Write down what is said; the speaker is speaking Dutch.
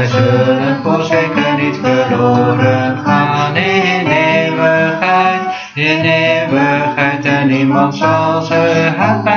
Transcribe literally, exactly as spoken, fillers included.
zullen voorzeker niet verloren gaan in eeuwigheid, in eeuwigheid en niemand zal ze halen.